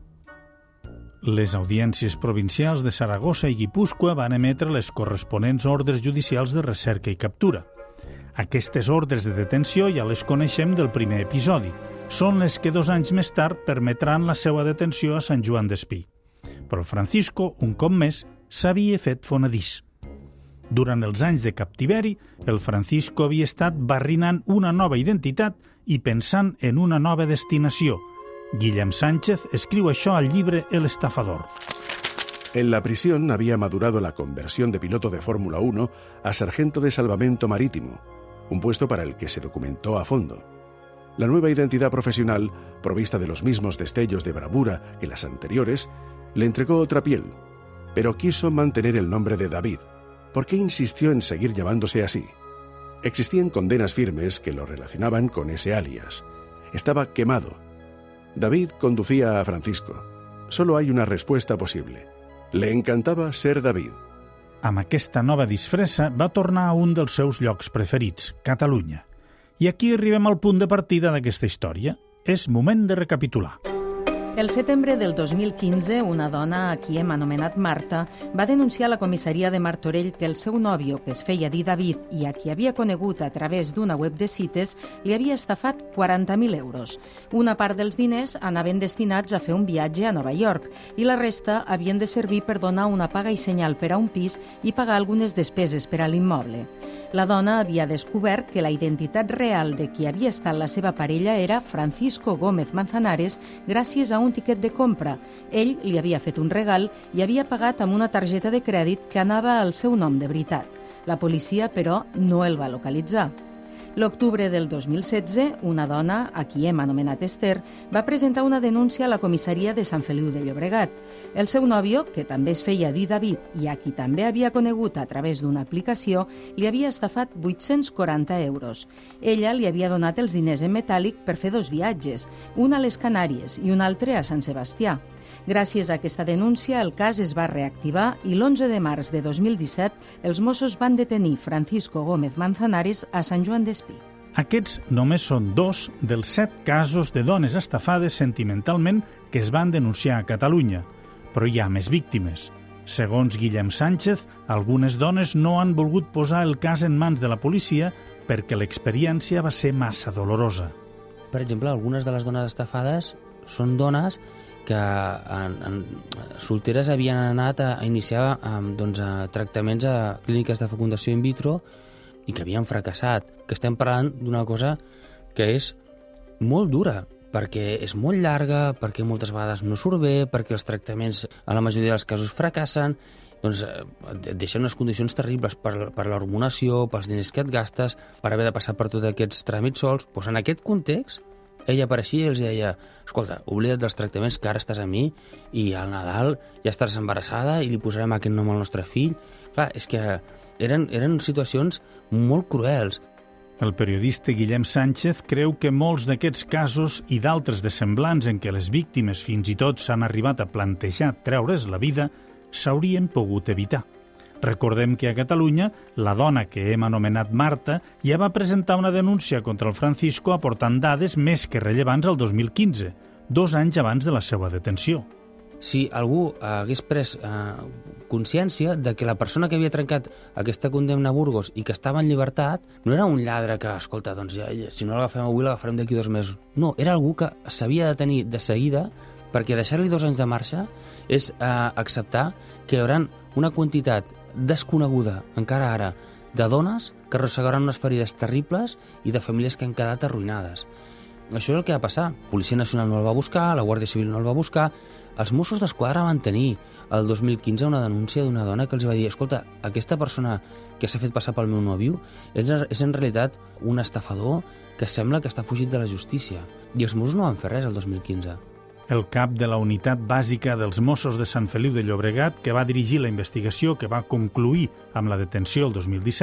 Les audiències provincials de Saragossa i Guipúscoa van emetre les corresponents ordres judicials de recerca i captura. Aquestes ordres de detenció ja les coneixem del primer episodi. Són les que 2 anys més tard permetran la seva detenció a Sant Joan d'Espí. Però Francisco, un cop més, s'havia fet fonedís. Durant els anys de captiveri, el Francisco havia estat barrinant una nova identitat i pensant en una nova destinació. Guillem Sánchez escriu això al llibre El estafador. En la prisión había madurado la conversión de piloto de Fórmula 1 a sargento de salvamento marítimo, un puesto para el que se documentó a fondo. La nueva identidad profesional, provista de los mismos destellos de bravura que las anteriores, le entregó otra piel, pero quiso mantener el nombre de David. ¿Por qué insistió en seguir llamándose así? Existían condenas firmes que lo relacionaban con ese alias. Estaba quemado. David conducía a Francisco. Solo hay una respuesta posible. Le encantaba ser David. Amb aquesta nova disfressa va tornar a un dels seus llocs preferits, Catalunya. I aquí arribem al punt de partida d'aquesta història. És moment de recapitular. El setembre del 2015, una dona a qui hem anomenat Marta va denunciar a la comissaria de Martorell que el seu nòvio, que es feia dir David i a qui havia conegut a través d'una web de cites, li havia estafat 40.000 euros. Una part dels diners anaven destinats a fer un viatge a Nova York i la resta havien de servir per donar una paga i senyal per a un pis i pagar algunes despeses per a l'immoble. La dona havia descobert que la identitat real de qui havia estat la seva parella era Francisco Gómez Manzanares gràcies a un tiquet de compra. Ell li havia fet un regal i havia pagat amb una targeta de crèdit que anava al seu nom de veritat. La policia, però, no el va localitzar. L'octubre del 2016, una dona, a qui hem anomenat Esther, va presentar una denúncia a la comissaria de Sant Feliu de Llobregat. El seu nòvio, que també es feia dir David i a qui també havia conegut a través d'una aplicació, li havia estafat 840 euros. Ella li havia donat els diners en metàl·lic per fer 2 viatges, un a les Canàries i un altre a Sant Sebastià. Gràcies a aquesta denúncia, el cas es va reactivar i l'11 de març de 2017 els Mossos van detenir Francisco Gómez Manzanares a Sant Joan d'Espí. Aquests només són 2 dels 7 casos de dones estafades sentimentalment que es van denunciar a Catalunya, però hi ha més víctimes. Segons Guillem Sánchez, algunes dones no han volgut posar el cas en mans de la policia perquè l'experiència va ser massa dolorosa. Per exemple, algunes de les dones estafades són dones que solteres havien anat a iniciar tractaments a clíniques de fecundació in vitro i que havien fracassat. Que estem parlant d'una cosa que és molt dura, perquè és molt llarga, perquè moltes vegades no surt bé, perquè els tractaments a la majoria dels casos fracassen, doncs et deixen unes condicions terribles per l'hormonació, pels diners que et gastes, per haver de passar per tots aquests tràmits sols. Doncs en aquest context, ella apareixia i els deia: escolta, oblida't dels tractaments, que ara estàs amb mi i al Nadal ja estaràs embarassada i li posarem aquest nom al nostre fill. Clar, és que eren situacions molt cruels. El periodista Guillem Sánchez creu que molts d'aquests casos i d'altres de semblants en què les víctimes fins i tot s'han arribat a plantejar treure's la vida s'haurien pogut evitar. Recordem que a Catalunya, la dona que hem anomenat Marta ja va presentar una denúncia contra el Francisco aportant dades més que rellevants al 2015, 2 anys abans de la seva detenció. Si algú hagués pres consciència de que la persona que havia trencat aquesta condemna a Burgos i que estava en llibertat no era un lladre que, escolta, doncs si no l'agafem avui l'agafarem d'aquí 2 mesos. No, era algú que s'havia de tenir de seguida, perquè deixar-li 2 anys de marxa és acceptar que hi haurà una quantitat desconeguda, encara ara, de dones que arrossegaran unes ferides terribles i de famílies que han quedat arruïnades. Això és el que va passar. Policia Nacional no el va buscar, la Guàrdia Civil no el va buscar. Els Mossos d'Esquadra van tenir el 2015 una denúncia d'una dona que els va dir: escolta, aquesta persona que s'ha fet passar pel meu nòvio és en realitat un estafador que sembla que està fugit de la justícia. I els Mossos no van fer res el 2015. El cap de la Unitat Bàsica dels Mossos de Sant Feliu de Llobregat, que va dirigir la investigació que va concluir amb la detenció el 2017,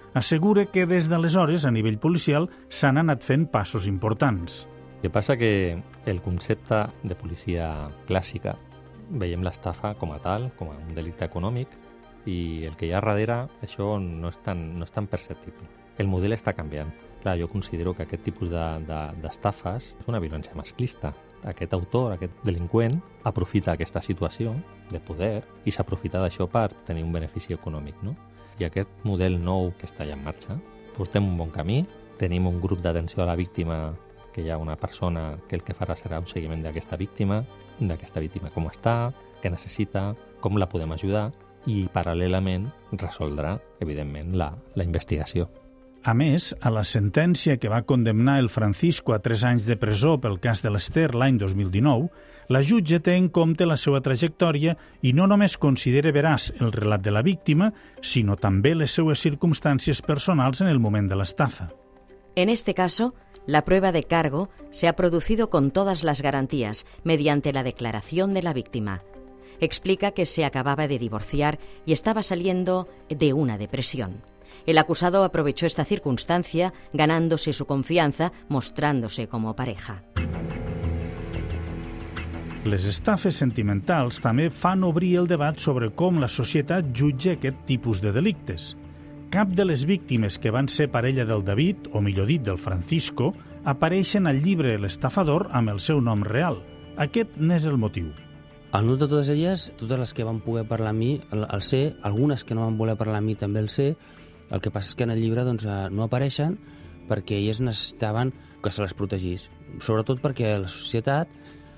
assegura que des d'aleshores, a nivell policial, s'han anat fent passos importants. El que passa que el concepte de policia clàssica veiem l'estafa com a tal, com a un delicte econòmic, i el que hi ha darrere, això no és tan perceptible. El model està canviant. Clar, jo considero que aquest tipus d'estafes és una violència masclista. Aquest autor, aquest delinqüent, aprofita aquesta situació de poder i s'aprofita d'això per tenir un benefici econòmic, no? I aquest model nou que està ja en marxa, portem un bon camí, tenim un grup d'atenció a la víctima, que hi ha una persona que el que farà serà un seguiment d'aquesta víctima com està, què necessita, com la podem ajudar, i paral·lelament resoldrà, evidentment, la investigació. A més, a la sentència que va condemnar el Francisco a 3 anys de presó pel cas de l'Ester l'any 2019, la jutge té en compte la seva trajectòria i no només considera veraç el relat de la víctima, sinó també les seues circumstàncies personals en el moment de l'estafa. En este caso, la prueba de cargo se ha producido con todas las garantías mediante la declaración de la víctima. Explica que se acababa de divorciar y estaba saliendo de una depresión. El acusado aprovechó esta circunstancia, ganándose su confianza, mostrándose como pareja. Les estafes sentimentals també fan obrir el debat sobre com la societat jutja aquest tipus de delictes. Cap de les víctimes que van ser parella del David, o millor dit, del Francisco, apareixen al llibre L'estafador amb el seu nom real. Aquest n'és el motiu. El nom de totes elles, totes les que van poder parlar amb mi, el sé, algunes que no van voler parlar amb mi també el sé. El que passa és que en el llibre no apareixen perquè elles necessitaven que se les protegís. Sobretot perquè la societat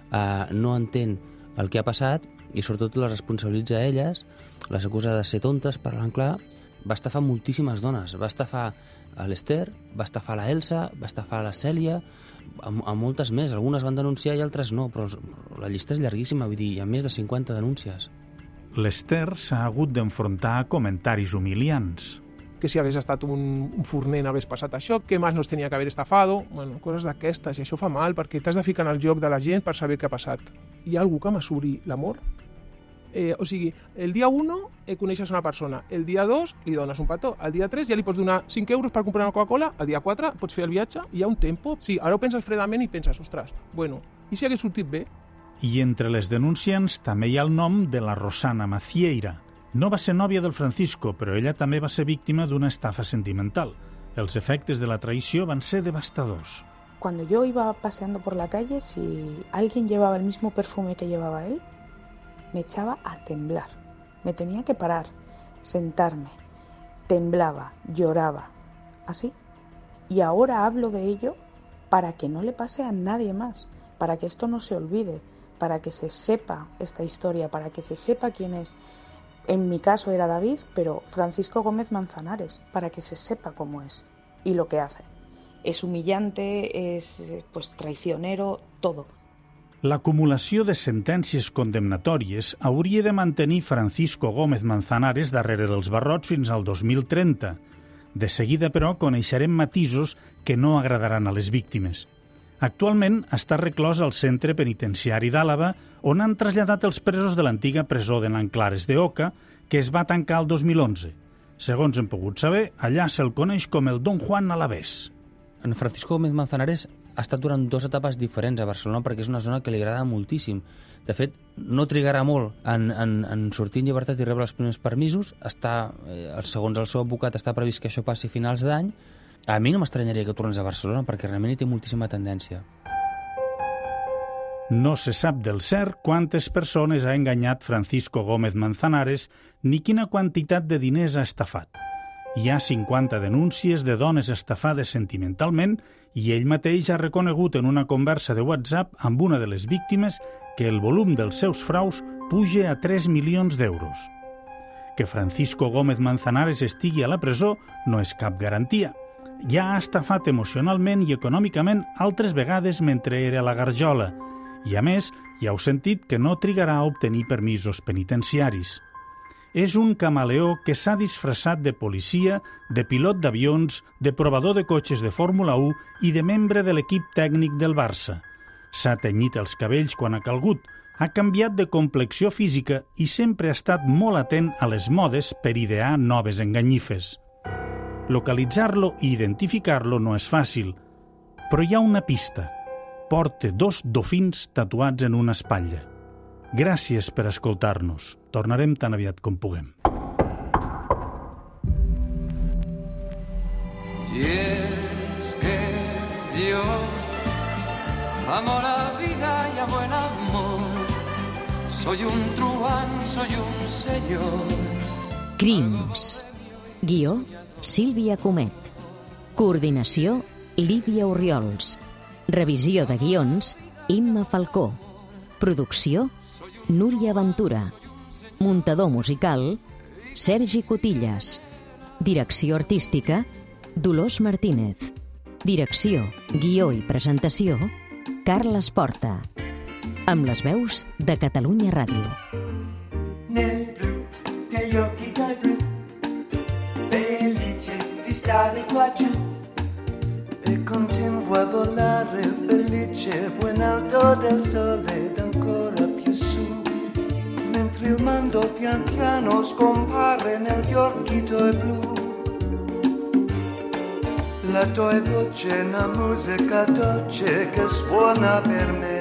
no entén el que ha passat i sobretot les responsabilitza a elles, les acusa de ser tontes, parlant clar. Va estafar moltíssimes dones. Va estafar a l'Ester, va estafar a la Elsa, va estafar a la Cèlia, a moltes més. Algunes van denunciar i altres no, però la llista és llarguíssima, vull dir, hi ha més de 50 denúncies. L'Ester s'ha hagut d'enfrontar a comentaris humiliants. Que si hagués estat un forner no hagués passat això, que més no es tenia que haver estafado, bueno, coses d'aquestes, i això fa mal, perquè t'has de ficar en el joc de la gent per saber què ha passat. Hi ha algú que m'assuri l'amor? O sigui, el dia 1 coneixes una persona, el dia 2 li dones un petó, el dia 3 ja li pots donar 5 euros per comprar una Coca-Cola, el dia 4 pots fer el viatge, i hi ha un tempo. Sí, ara ho penses fredament i penses, ostres, bueno, i si hagués sortit bé? I entre les denunciants també hi ha el nom de la Rosana Macieira. No va ser nòvia del Francisco, però ella també va ser víctima d'una estafa sentimental. Els efectes de la traïció van ser devastadors. Cuando yo iba paseando por la calle, si alguien llevaba el mismo perfume que llevaba él, me echaba a temblar. Me tenía que parar, sentarme, temblaba, lloraba, así. Y ahora hablo de ello para que no le pase a nadie más, para que esto no se olvide, para que se sepa esta historia, para que se sepa quién es. En mi caso era David, pero Francisco Gómez Manzanares, para que se sepa cómo es y lo que hace. Es humillante, es traicionero, todo. L'acumulació de sentències condemnatòries hauria de mantenir Francisco Gómez Manzanares darrere dels barrots fins al 2030. De seguida, però, coneixerem matisos que no agradaran a les víctimes. Actualment està reclòs al centre penitenciari d'Àlava, on han traslladat els presos de l'antiga presó de Nanclares de Oca, que es va tancar el 2011. Segons hem pogut saber, allà se'l coneix com el Don Juan Alavés. En Francisco Gómez Manzanares ha estat durant 2 etapes diferents a Barcelona perquè és una zona que li agrada moltíssim. De fet, no trigarà molt en sortir en llibertat i rebre els primers permisos. Segons el seu advocat, està previst que això passi a finals d'any. A mi no m'estranyaria que tornés a Barcelona perquè realment hi té moltíssima tendència. No se sap del cert quantes persones ha enganyat Francisco Gómez Manzanares ni quina quantitat de diners ha estafat. Hi ha 50 denúncies de dones estafades sentimentalment i ell mateix ha reconegut en una conversa de WhatsApp amb una de les víctimes que el volum dels seus fraus puja a 3 milions d'euros. Que Francisco Gómez Manzanares estigui a la presó no és cap garantia. Ja ha estafat emocionalment i econòmicament altres vegades mentre era a la Garjola i, a més, ja heu sentit que no trigarà a obtenir permisos penitenciaris. És un camaleó que s'ha disfressat de policia, de pilot d'avions, de provador de cotxes de Fórmula 1 i de membre de l'equip tècnic del Barça. S'ha tenyit els cabells quan ha calgut, ha canviat de complexió física i sempre ha estat molt atent a les modes per idear noves enganyifes. Localitzar-lo i identificar-lo no és fàcil, però hi ha una pista. Porta 2 dofins tatuats en una espatlla. Gràcies per escoltar-nos. Tornarem tan aviat com puguem. Y es que yo amo la vida y amo el amor. Soy un truán, soy un señor. Crims. Guió, Sílvia Comet. Coordinació, Lídia Orriols. Revisió de guions, Imma Falcó. Producció, Núria Ventura. Muntador musical, Sergi Cotillas. Direcció artística, Dolors Martínez. Direcció, guió i presentació, Carles Porta. Amb les veus de Catalunya Ràdio. Nel blu degli occhi dal blu, felice di stare qua giù, e continuo a volare felice poi in alto del sole ed ancora più su, mentre il mondo pian piano scompare negli occhi tuoi blu. La tua voce è una musica dolce che suona per me.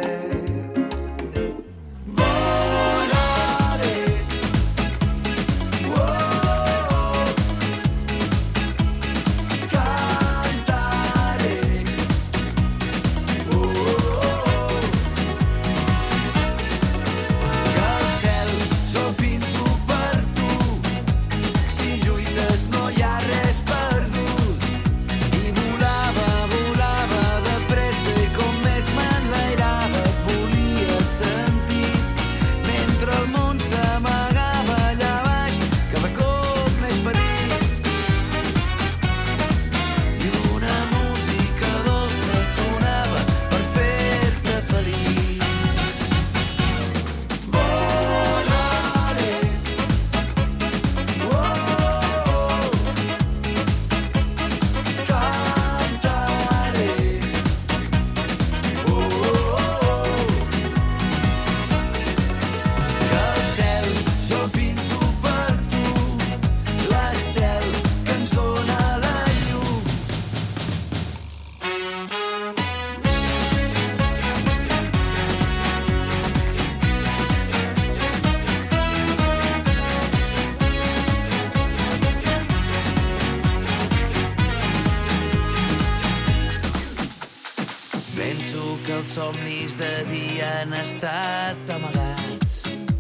Els somnis de dia han estat amagats.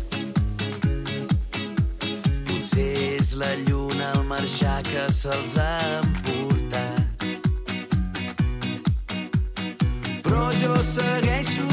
Potser és la lluna al marxar que se'ls ha emportat. Però jo segueixo